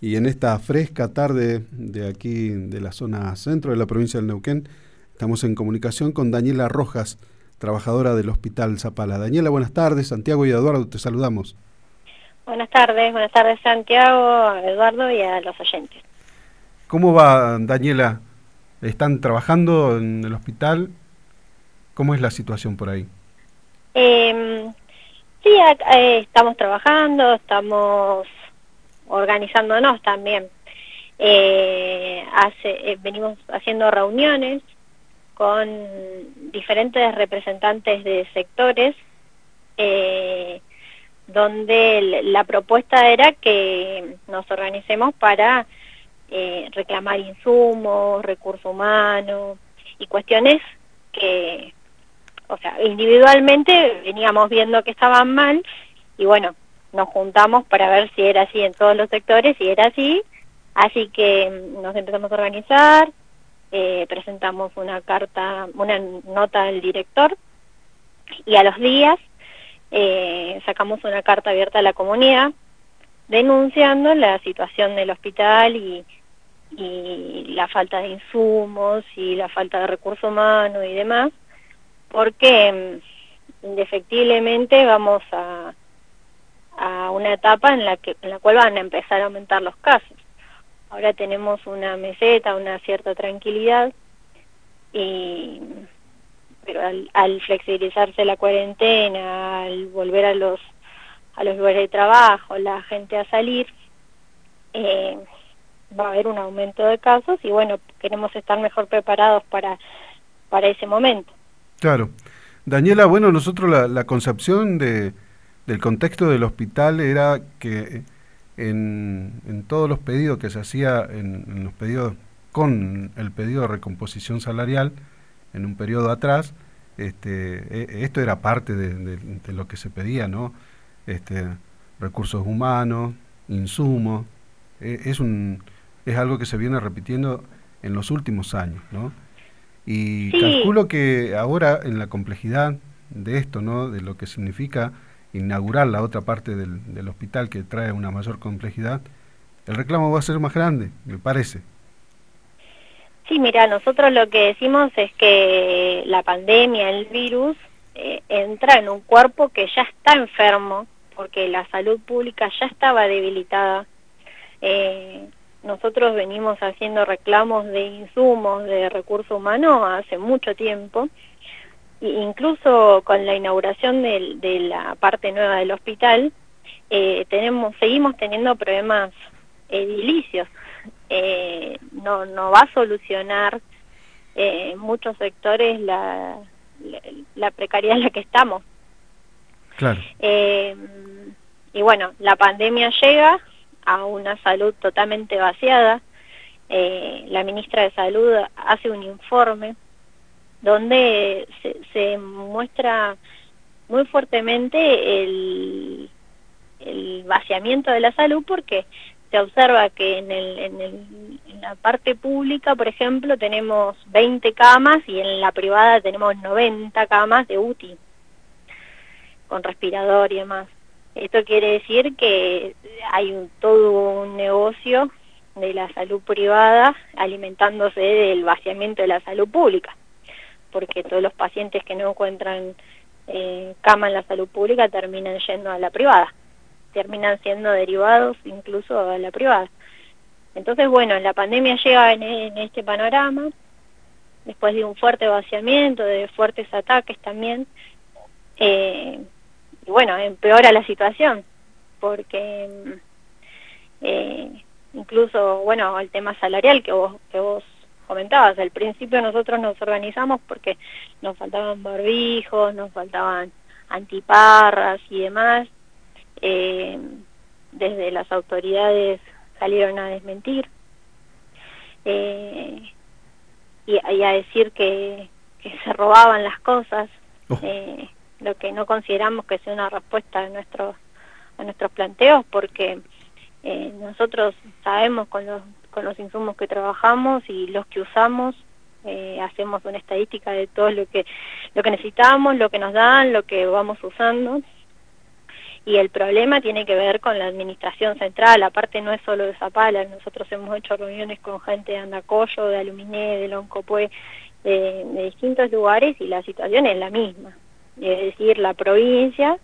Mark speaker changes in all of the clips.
Speaker 1: y en esta fresca tarde de aquí, de la zona centro de la provincia del Neuquén, estamos en comunicación con Daniela Rojas, trabajadora del Hospital Zapala. Daniela, buenas tardes. Santiago y Eduardo, te saludamos.
Speaker 2: Buenas tardes Santiago, a Eduardo y a los oyentes.
Speaker 1: ¿Cómo va, Daniela? ¿Están trabajando en el hospital? ¿Cómo es la situación por ahí?
Speaker 2: Sí, estamos trabajando, estamos organizándonos también. Venimos haciendo reuniones con diferentes representantes de sectores, donde la propuesta era que nos organicemos para reclamar insumos, recursos humanos y cuestiones que, o sea, individualmente veníamos viendo que estaban mal y bueno, nos juntamos para ver si era así en todos los sectores, y era así que nos empezamos a organizar, presentamos una nota al director, y a los días sacamos una carta abierta a la comunidad denunciando la situación del hospital y la falta de insumos y la falta de recursos humanos y demás, porque indefectiblemente vamos a una etapa en la cual van a empezar a aumentar los casos. Ahora tenemos una meseta, una cierta tranquilidad, pero al flexibilizarse la cuarentena, al volver a los lugares de trabajo, la gente a salir, va a haber un aumento de casos y bueno, queremos estar mejor preparados para ese momento.
Speaker 1: Claro. Daniela, bueno, nosotros la concepción del contexto del hospital era que en todos los pedidos que se hacía, en los pedidos con el pedido de recomposición salarial, en un periodo atrás, esto era parte de lo que se pedía, ¿no? Recursos humanos, insumos, es algo que se viene repitiendo en los últimos años, ¿no? Y
Speaker 2: Sí,
Speaker 1: calculo que ahora en la complejidad de esto, ¿no? De lo que significa inaugurar la otra parte del hospital que trae una mayor complejidad, el reclamo va a ser más grande, me parece.
Speaker 2: sí, mira, nosotros lo que decimos es que la pandemia, el virus, entra en un cuerpo que ya está enfermo, porque la salud pública ya estaba debilitada. Nosotros venimos haciendo reclamos de insumos, de recursos humanos hace mucho tiempo, e incluso con la inauguración de la parte nueva del hospital, seguimos teniendo problemas edilicios. No va a solucionar en muchos sectores la precariedad en la que estamos.
Speaker 1: Claro.
Speaker 2: Y bueno, la pandemia llega a una salud totalmente vaciada. La ministra de Salud hace un informe donde se muestra muy fuertemente el vaciamiento de la salud, porque se observa que en la parte pública, por ejemplo, tenemos 20 camas y en la privada tenemos 90 camas de UTI, con respirador y demás. Esto quiere decir que hay todo un negocio de la salud privada alimentándose del vaciamiento de la salud pública, porque todos los pacientes que no encuentran cama en la salud pública terminan yendo a la privada, terminan siendo derivados incluso a la privada. Entonces, bueno, la pandemia llega en este panorama, después de un fuerte vaciamiento, de fuertes ataques también, y bueno, empeora la situación, porque incluso, bueno, el tema salarial que vos comentabas, al principio nosotros nos organizamos porque nos faltaban barbijos, nos faltaban antiparras y demás. Desde las autoridades salieron a desmentir y a decir que se robaban las cosas,
Speaker 1: Oh,
Speaker 2: lo que no consideramos que sea una respuesta a nuestros planteos, porque nosotros sabemos con los insumos que trabajamos y los que usamos, hacemos una estadística de todo lo que necesitamos, lo que nos dan, lo que vamos usando, y el problema tiene que ver con la administración central. Aparte no es solo de Zapala, nosotros hemos hecho reuniones con gente de Andacollo, de Aluminé, de Loncopué, de distintos lugares, y la situación es la misma. Es decir, la provincia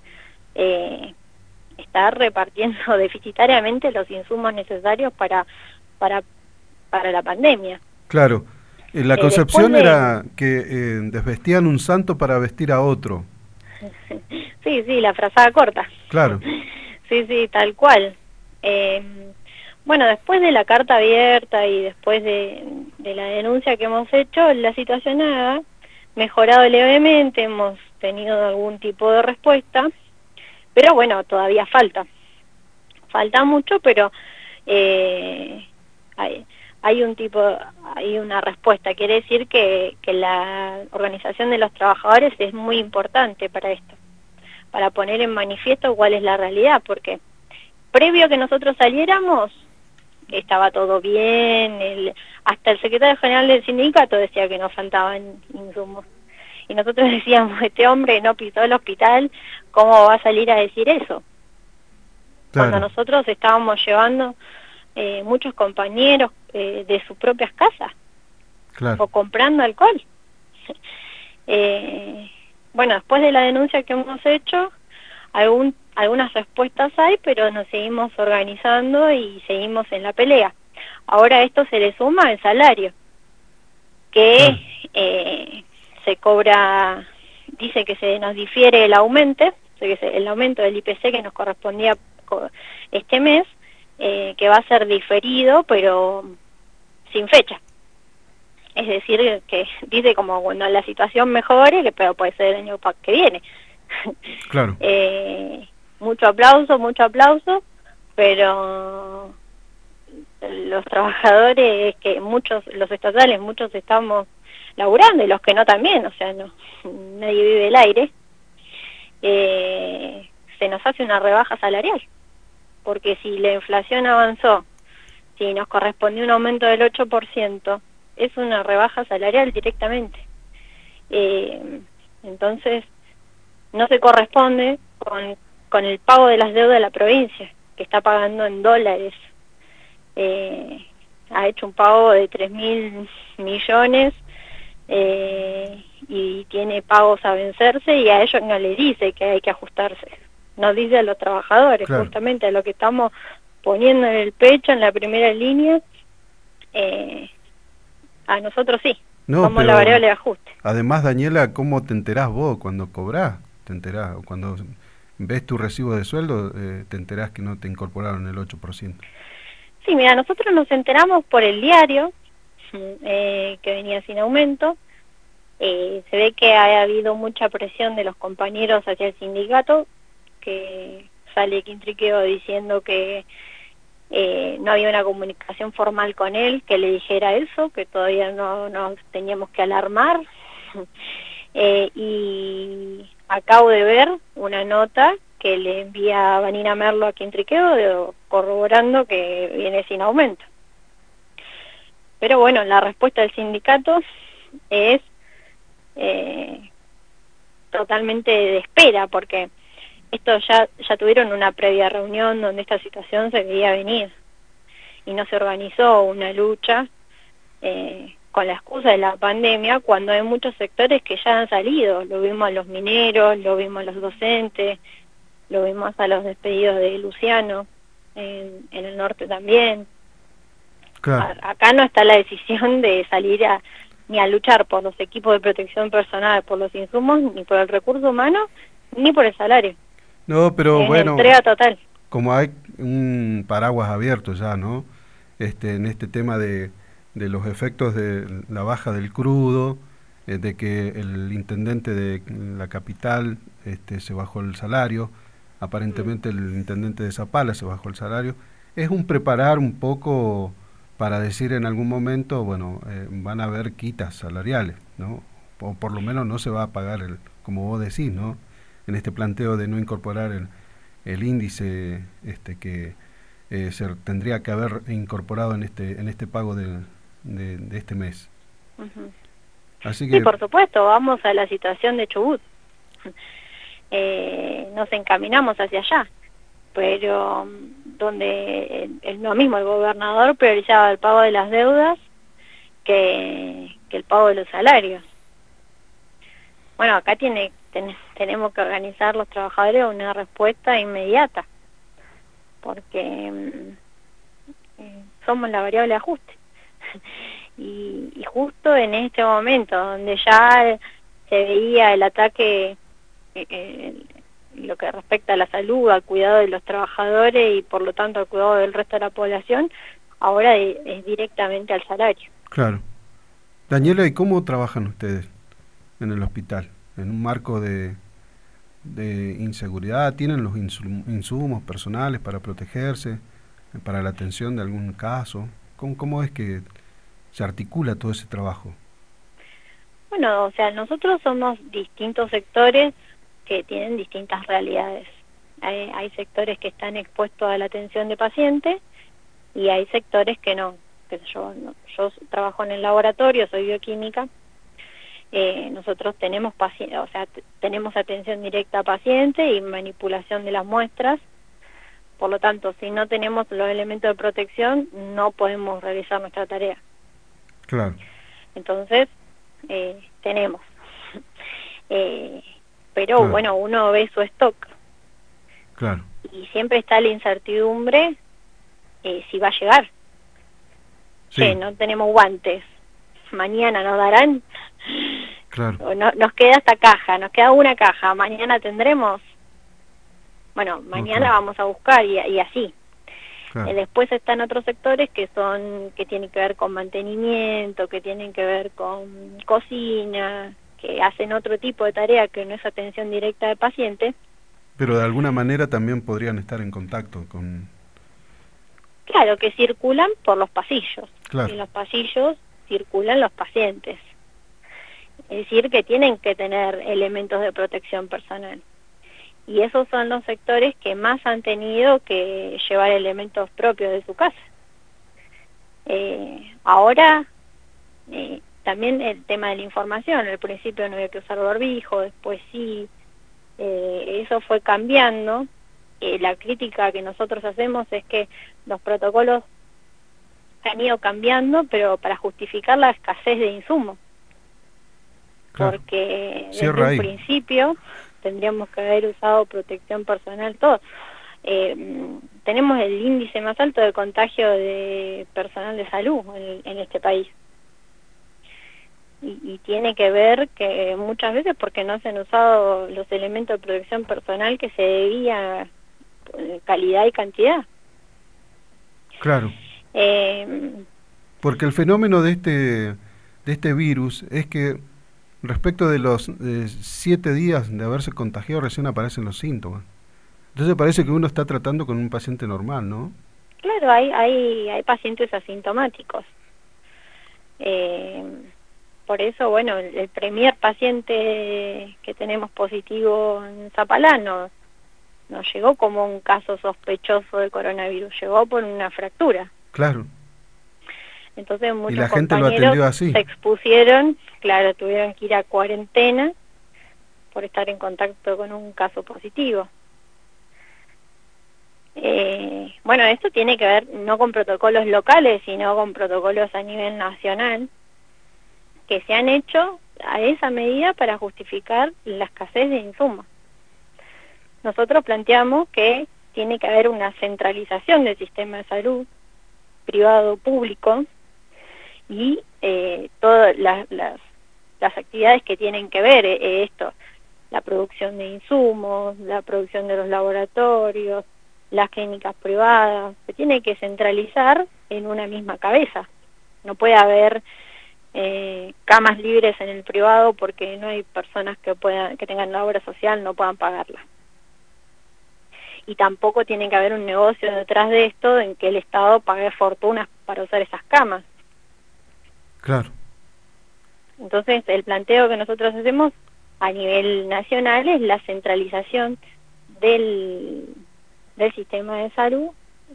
Speaker 2: está repartiendo deficitariamente los insumos necesarios para la pandemia.
Speaker 1: Claro, la concepción
Speaker 2: Después
Speaker 1: era que desvestían un santo para vestir a otro.
Speaker 2: Sí, la frazada corta.
Speaker 1: Claro.
Speaker 2: Sí, tal cual. Bueno, después de la carta abierta y después de la denuncia que hemos hecho, la situación ha mejorado levemente, hemos tenido algún tipo de respuesta, pero bueno, todavía falta mucho, pero hay una respuesta. Quiere decir que la organización de los trabajadores es muy importante para esto, para poner en manifiesto cuál es la realidad, porque previo a que nosotros saliéramos estaba todo bien, hasta el secretario general del sindicato decía que nos faltaban insumos. Y nosotros decíamos, este hombre no pisó el hospital, ¿cómo va a salir a decir eso? Claro. Cuando nosotros estábamos llevando muchos compañeros de sus propias casas, claro, o comprando alcohol. Bueno, después de la denuncia que hemos hecho, algunas respuestas hay, pero nos seguimos organizando y seguimos en la pelea. Ahora a esto se le suma el salario, que se cobra, dice que se nos difiere el aumento del IPC que nos correspondía este mes, que va a ser diferido, pero sin fecha. Es decir, que dice como cuando la situación mejore, que pero puede ser el año que viene.
Speaker 1: Claro.
Speaker 2: Mucho aplauso, pero los trabajadores, que los estatales, muchos estamos laburando, y los que no también, o sea, nadie vive el aire, se nos hace una rebaja salarial, porque si la inflación avanzó, si nos correspondió un aumento del 8%, es una rebaja salarial directamente. Entonces, no se corresponde con el pago de las deudas de la provincia, que está pagando en dólares. Ha hecho un pago de 3.000 millones y tiene pagos a vencerse, y a ellos no les dice que hay que ajustarse. Nos dice a los trabajadores, claro, justamente a lo que estamos poniendo en el pecho, en la primera línea, a nosotros sí, somos la variable de ajuste.
Speaker 1: Además, Daniela, ¿cómo te enterás vos cuando cobrás? ¿Te enterás? Cuando ves tu recibo de sueldo, te enterás que no te incorporaron el 8%.
Speaker 2: Sí, mira, nosotros nos enteramos por el diario, que venía sin aumento. Se ve que ha habido mucha presión de los compañeros hacia el sindicato, que sale Quintriqueo diciendo que no había una comunicación formal con él que le dijera eso, que todavía no nos teníamos que alarmar. Y acabo de ver una nota que le envía Vanina Merlo a Quintriqueo corroborando que viene sin aumento. Pero bueno, la respuesta del sindicato es totalmente de espera, porque esto ya tuvieron una previa reunión donde esta situación se veía venir, y no se organizó una lucha con la excusa de la pandemia, cuando hay muchos sectores que ya han salido. Lo vimos a los mineros, lo vimos a los docentes, lo vimos a los despedidos de Luciano, en el norte también. Claro. Acá no está la decisión de salir ni a luchar por los equipos de protección personal, por los insumos, ni por el recurso humano, ni por el salario.
Speaker 1: No, pero bueno,
Speaker 2: entrega total.
Speaker 1: Como hay un paraguas abierto ya, ¿no? En este tema de los efectos de la baja del crudo, de que el intendente de la capital se bajó el salario, aparentemente el intendente de Zapala se bajó el salario, es un preparar un poco para decir en algún momento, bueno, van a haber quitas salariales, ¿no? O por lo menos no se va a pagar, como vos decís, ¿no? En este planteo de no incorporar el índice que se tendría que haber incorporado en este pago de este mes.
Speaker 2: Uh-huh.
Speaker 1: Así que,
Speaker 2: sí, por supuesto, vamos a la situación de Chubut. nos encaminamos hacia allá, pero donde lo mismo, el gobernador priorizaba el pago de las deudas que el pago de los salarios. Bueno, acá tenemos que organizar los trabajadores una respuesta inmediata, porque somos la variable de ajuste. y justo en este momento, donde ya se veía el ataque, lo que respecta a la salud, al cuidado de los trabajadores y por lo tanto al cuidado del resto de la población, ahora es directamente al salario.
Speaker 1: Claro. Daniela, ¿y cómo trabajan ustedes en el hospital? ¿En un marco de inseguridad? ¿Tienen los insumos personales para protegerse, para la atención de algún caso? ¿Cómo es que se articula todo ese trabajo?
Speaker 2: Bueno, o sea, nosotros somos distintos sectores que tienen distintas realidades. Hay sectores que están expuestos a la atención de pacientes y hay sectores que no. Yo trabajo en el laboratorio, soy bioquímica. Nosotros tenemos tenemos atención directa a pacientes y manipulación de las muestras. Por lo tanto, si no tenemos los elementos de protección, no podemos realizar nuestra tarea.
Speaker 1: Claro.
Speaker 2: Entonces, tenemos. Pero
Speaker 1: claro.
Speaker 2: Bueno, uno ve su stock.
Speaker 1: Claro.
Speaker 2: Y siempre está la incertidumbre si va a llegar.
Speaker 1: Sí.
Speaker 2: No tenemos guantes. Mañana nos darán.
Speaker 1: Claro.
Speaker 2: O nos queda esta caja, nos queda una caja. Mañana tendremos. Bueno, mañana vamos a buscar y así.
Speaker 1: Claro.
Speaker 2: Después están otros sectores que tienen que ver con mantenimiento, que tienen que ver con cocina, que hacen otro tipo de tarea que no es atención directa de paciente.
Speaker 1: Pero de alguna manera también podrían estar en contacto con...
Speaker 2: Claro, que circulan por los pasillos.
Speaker 1: Claro.
Speaker 2: Y en los pasillos circulan los pacientes. Es decir, que tienen que tener elementos de protección personal. Y esos son los sectores que más han tenido que llevar elementos propios de su casa. Ahora, también el tema de la información. Al principio no había que usar barbijo, después sí. Eso fue cambiando. La crítica que nosotros hacemos es que los protocolos han ido cambiando, pero para justificar la escasez de insumos. Claro. Porque desde un principio tendríamos que haber usado protección personal, todo. Tenemos el índice más alto de contagio de personal de salud en este país. Y tiene que ver que muchas veces porque no se han usado los elementos de protección personal que se debía calidad y cantidad.
Speaker 1: Claro. Porque el fenómeno de este virus es que respecto de los 7 días de haberse contagiado recién aparecen los síntomas. Entonces parece que uno está tratando con un paciente normal, ¿no?
Speaker 2: Claro, hay pacientes asintomáticos. Por eso, bueno, el primer paciente que tenemos positivo en Zapalá no llegó como un caso sospechoso de coronavirus, llegó por una fractura.
Speaker 1: Claro.
Speaker 2: Entonces muchos
Speaker 1: y la gente
Speaker 2: compañeros
Speaker 1: lo atendió así.
Speaker 2: Se expusieron, claro, tuvieron que ir a cuarentena por estar en contacto con un caso positivo. Bueno, esto tiene que ver no con protocolos locales, sino con protocolos a nivel nacional, que se han hecho a esa medida para justificar la escasez de insumos. Nosotros planteamos que tiene que haber una centralización del sistema de salud, privado-público, y todas las actividades que tienen que ver esto, la producción de insumos, la producción de los laboratorios, las clínicas privadas, se tiene que centralizar en una misma cabeza. No puede haber camas libres en el privado porque no hay personas que tengan la obra social, no puedan pagarla. Y tampoco tiene que haber un negocio detrás de esto en que el Estado pague fortunas para usar esas camas.
Speaker 1: Claro.
Speaker 2: Entonces, el planteo que nosotros hacemos a nivel nacional es la centralización del sistema de salud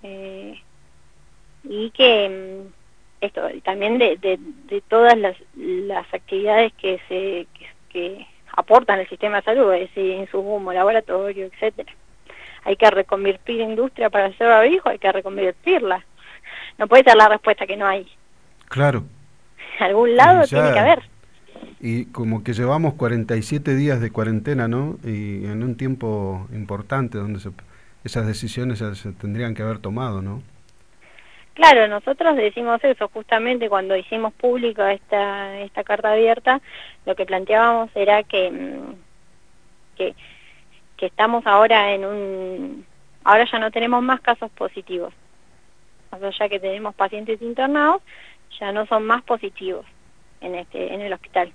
Speaker 2: y que esto también de todas las actividades que aportan al sistema de salud, es decir, insumos, laboratorio, etcétera. Hay que reconvertir industria para hacer barbijo, hay que reconvertirla. No puede ser la respuesta que no hay.
Speaker 1: Claro.
Speaker 2: Algún lado tiene que haber.
Speaker 1: Y como que llevamos 47 días de cuarentena, ¿no? Y en un tiempo importante donde esas decisiones se tendrían que haber tomado, ¿no?
Speaker 2: Claro, nosotros decimos eso, justamente cuando hicimos pública esta carta abierta, lo que planteábamos era que estamos ahora ahora ya no tenemos más casos positivos. O sea, ya que tenemos pacientes internados, ya no son más positivos en el hospital.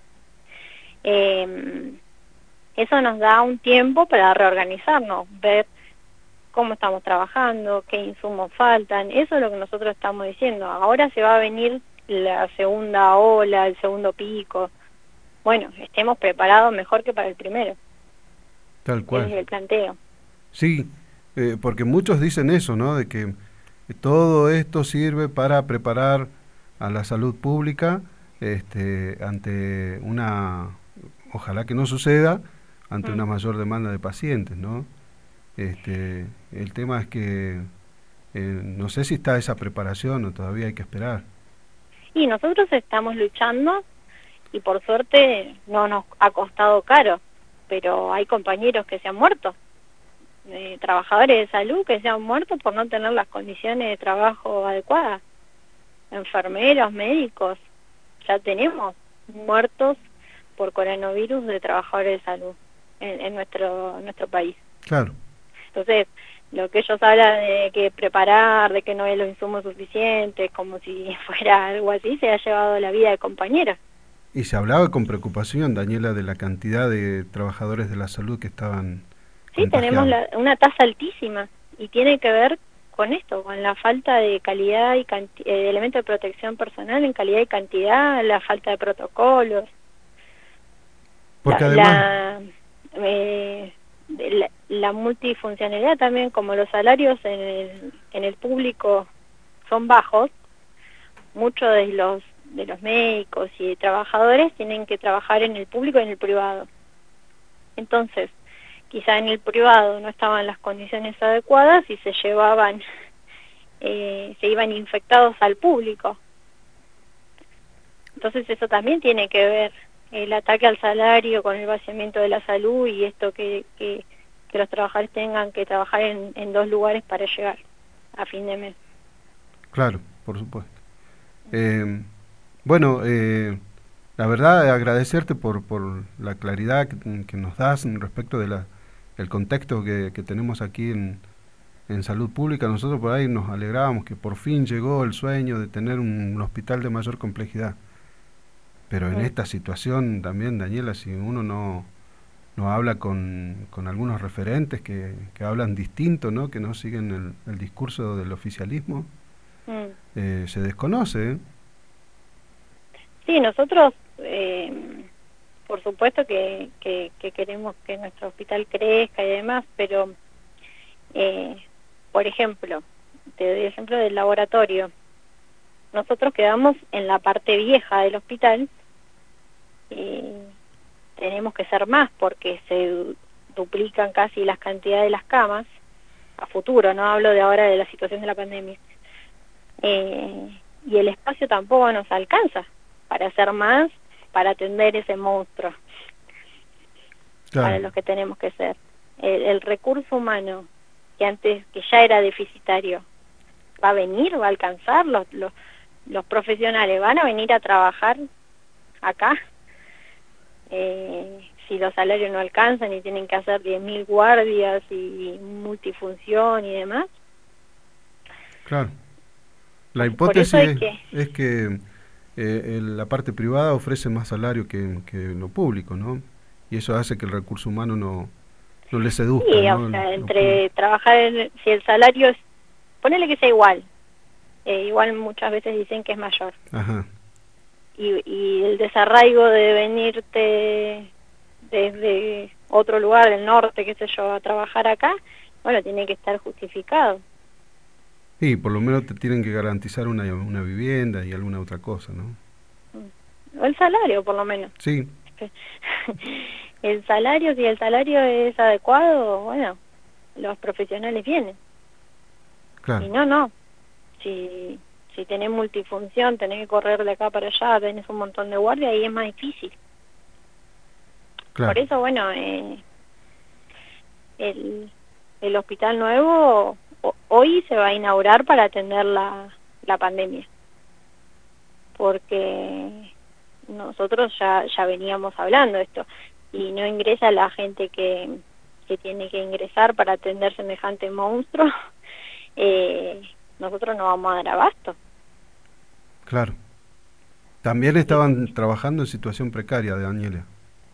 Speaker 2: Eso nos da un tiempo para reorganizarnos, ver cómo estamos trabajando, qué insumos faltan. Eso es lo que nosotros estamos diciendo. Ahora se va a venir la segunda ola, el segundo pico. Bueno, estemos preparados mejor que para el primero.
Speaker 1: Tal cual.
Speaker 2: Es el planteo.
Speaker 1: Sí, porque muchos dicen eso, ¿no? De que todo esto sirve para preparar a la salud pública ante ojalá que no suceda, ante una mayor demanda de pacientes, ¿no? El tema es que no sé si está esa preparación o todavía hay que esperar.
Speaker 2: Y nosotros estamos luchando y por suerte no nos ha costado caro, pero hay compañeros que se han muerto, trabajadores de salud que se han muerto por no tener las condiciones de trabajo adecuadas, enfermeros, médicos, ya tenemos muertos por coronavirus de trabajadores de salud en nuestro país.
Speaker 1: Claro.
Speaker 2: Entonces, lo que ellos hablan de que preparar, de que no hay los insumos suficientes, como si fuera algo así, se ha llevado la vida de compañeros.
Speaker 1: Y se hablaba con preocupación, Daniela, de la cantidad de trabajadores de la salud que estaban
Speaker 2: contagiados. Tenemos una tasa altísima y tiene que ver con esto, con la falta de calidad y de elementos de protección personal en calidad y cantidad, la falta de protocolos.
Speaker 1: Porque además
Speaker 2: la multifuncionalidad también, como los salarios en el público son bajos, muchos de los médicos y trabajadores tienen que trabajar en el público y en el privado. Entonces, quizá en el privado no estaban las condiciones adecuadas y se iban infectados al público. Entonces eso también tiene que ver, el ataque al salario con el vaciamiento de la salud y esto que los trabajadores tengan que trabajar en dos lugares para llegar a fin de mes.
Speaker 1: Claro, por supuesto. Bueno, la verdad agradecerte por la claridad que nos das respecto de el contexto que tenemos aquí en salud pública. Nosotros por ahí nos alegrábamos que por fin llegó el sueño de tener un hospital de mayor complejidad. Pero en esta situación también, Daniela, si uno no habla con algunos referentes que hablan distinto, ¿no? Que no siguen el discurso del oficialismo, se desconoce, ¿eh?
Speaker 2: Sí, nosotros, por supuesto que queremos que nuestro hospital crezca y demás, pero, por ejemplo, te doy el ejemplo del laboratorio. Nosotros quedamos en la parte vieja del hospital, tenemos que ser más porque se duplican casi las cantidades de las camas a futuro, no hablo de ahora de la situación de la pandemia, y el espacio tampoco nos alcanza para hacer más, para atender ese monstruo, claro, para los que tenemos que ser. El recurso humano que antes, que ya era deficitario, va a venir, va a alcanzar, los profesionales van a venir a trabajar acá. Si los salarios no alcanzan y tienen que hacer 10.000 guardias y multifunción y demás.
Speaker 1: Claro. La hipótesis es que la parte privada ofrece más salario que lo público, ¿no? Y eso hace que el recurso humano no le seduzca.
Speaker 2: Sí,
Speaker 1: ¿no?
Speaker 2: O sea, entre trabajar, si el salario es, ponele que sea igual, igual muchas veces dicen que es mayor.
Speaker 1: Ajá.
Speaker 2: Y el desarraigo de venirte desde otro lugar del norte, qué sé yo, a trabajar acá, bueno, tiene que estar justificado.
Speaker 1: Sí, por lo menos te tienen que garantizar una vivienda y alguna otra cosa, ¿no?
Speaker 2: O el salario, por lo menos.
Speaker 1: Sí.
Speaker 2: el salario, si el salario es adecuado, bueno, los profesionales vienen.
Speaker 1: Claro,
Speaker 2: Y no. Si tenés multifunción, tenés que correr de acá para allá, tenés un montón de guardia, ahí es más difícil. Por
Speaker 1: claro.
Speaker 2: eso, bueno, el hospital nuevo hoy se va a inaugurar para atender la pandemia. Porque nosotros ya veníamos hablando de esto. Y no ingresa la gente que tiene que ingresar para atender semejante monstruo, nosotros no vamos a dar abasto.
Speaker 1: Claro. También estaban trabajando en situación precaria, de Daniela.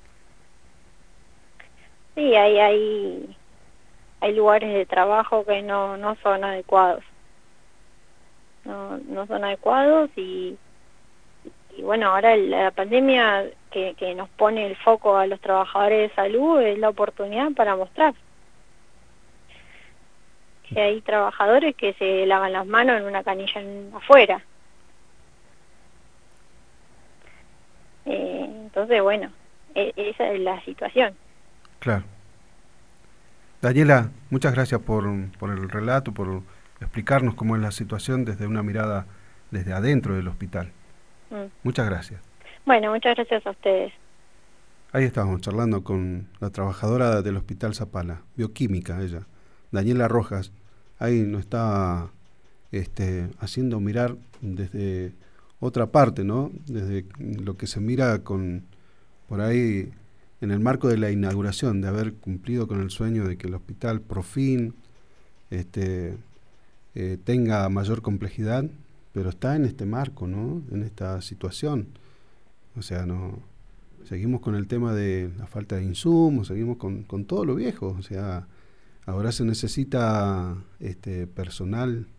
Speaker 2: Sí, hay lugares de trabajo que no son adecuados. No son adecuados y bueno, ahora la pandemia que nos pone el foco a los trabajadores de salud es la oportunidad para mostrar que hay trabajadores que se lavan las manos en una canilla afuera. Entonces, bueno, esa es la situación.
Speaker 1: Claro. Daniela, muchas gracias por el relato, por explicarnos cómo es la situación desde una mirada desde adentro del hospital. Muchas gracias.
Speaker 2: Bueno, muchas gracias a ustedes.
Speaker 1: Ahí estábamos charlando con la trabajadora del Hospital Zapala, bioquímica ella, Daniela Rojas. Ahí nos está haciendo mirar desde otra parte, ¿no? Desde lo que se mira por ahí en el marco de la inauguración, de haber cumplido con el sueño de que el hospital por fin tenga mayor complejidad, pero está en este marco, ¿no? En esta situación. O sea, no seguimos con el tema de la falta de insumos, seguimos con todo lo viejo. O sea, ahora se necesita personal